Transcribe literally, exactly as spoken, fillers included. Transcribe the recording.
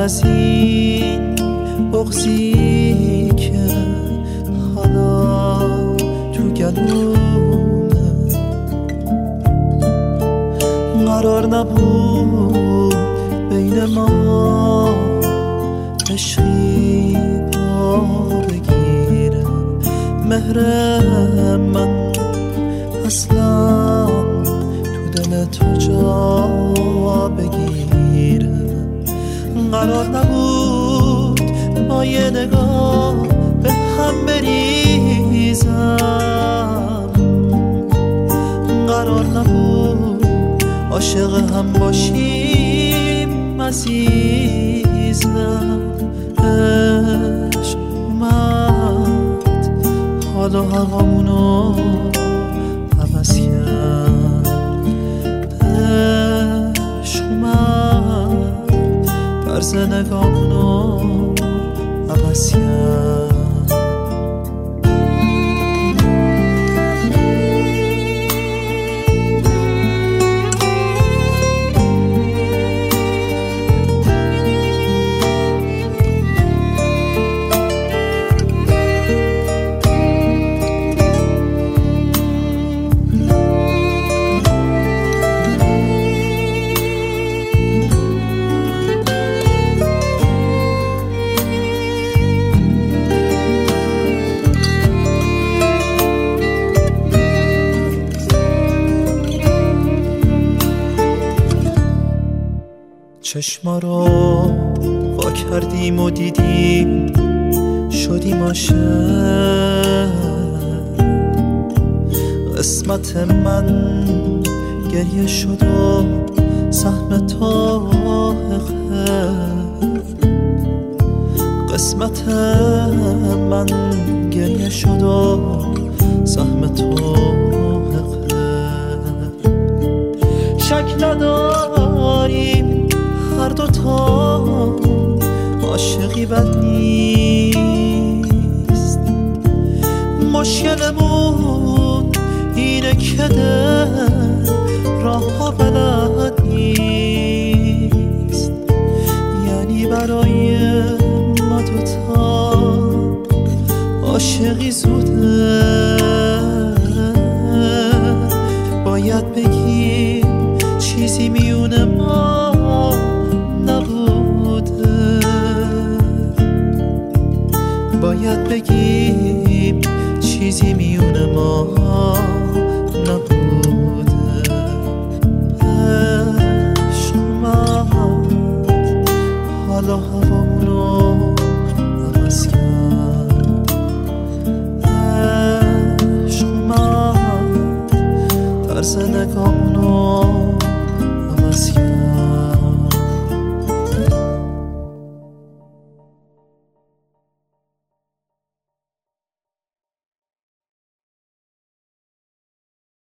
از این بغضی که حالا تو گلومه قرار نبود بین ما عشقی پا بگیره مهر من اصلا تو دل تو جا بگیره قرار نبود با یه نگاه به هم بریزم قرار نبود عاشق هم باشیم عزیزم عشق اومد حالا هوامونو عوض کرد عشق اومد طرز نگامونو عوض کرد چشما رو وا کردیم و دیدیم شدیم عاشق قسمت من گریه شد و سهم تو حقه قسمت من گریه شد و سهم تو حقه شک نداریم هر دوتا عاشقی بد نیست مشکلمون اینه که دل راه ها بلد نیست یعنی برای ما دوتا عاشقی زوده باید بگیم چیزی میونه ما نبوده باید بگیم چیزی میونه ما نبوده عشق اومد حالا هوامونو عوض کرد عشق اومد طرز نگامونو عوض کرد